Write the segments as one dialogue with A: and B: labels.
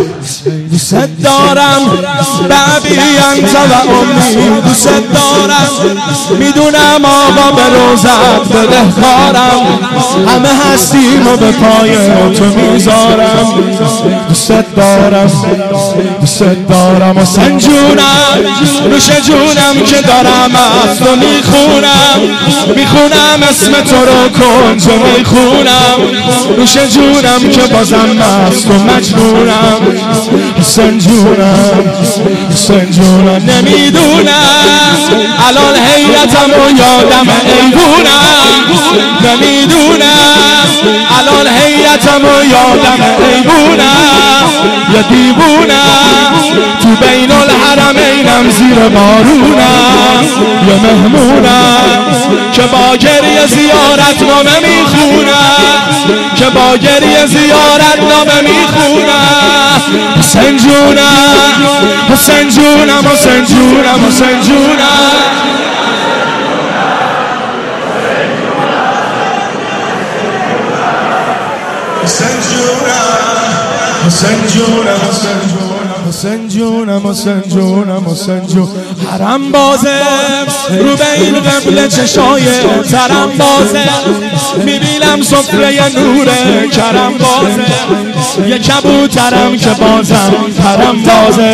A: دوست دارم بابی انت و امی، دوست دارم میدونم آقا به روزت بدهکارم، همه هستیم و به پای تو میذارم. دوست دارم دوست دارم حسین جونم، نوش جونم که دارم از تو میخونم اسم تو رو کنج میخونم، نوش جونم که بازم از تو مجنونم. حسین جونم نمیدونم الان حیرتم و یادم ایوونم، نمیدونم الان حیرتم و یادم ایوونم، یا دیوونم تو بین الحرمینم زیر بارونم، یا مهمونم که با گریه زیارت نامه میخونم، که با گریه زیارت نامه میخونم. حسین جونم حسین جونم حسین جونم حسین جونم حسین جونم حسین جونم حسین جون حرم بازه رو به این قبل چشای ترم بازه، میبینم سفره نور کرم بازه، یه کبوترم که بازم حرم بازه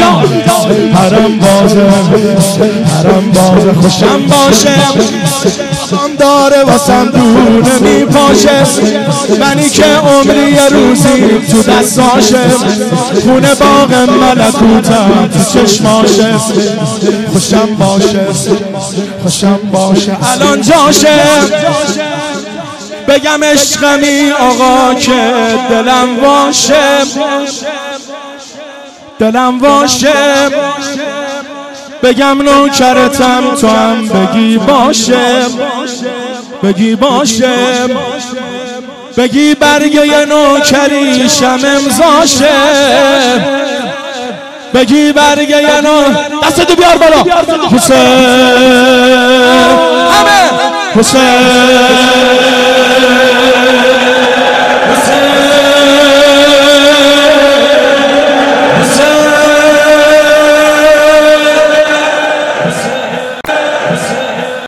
A: خوشم باشه هم داره واسم دونه میپاشه، منی که عمری یه روزی تو دستاشه، خونه باغ ملکوتم تو چشماشه. خوشم باشه الان جاشه بگم عشقمی آقا که دلم واشه بگم نوکرتم تو هم بگی باشه بگی برگه نوکریشم امضاشه، بگی برگه دستتو بیار بالا. حسین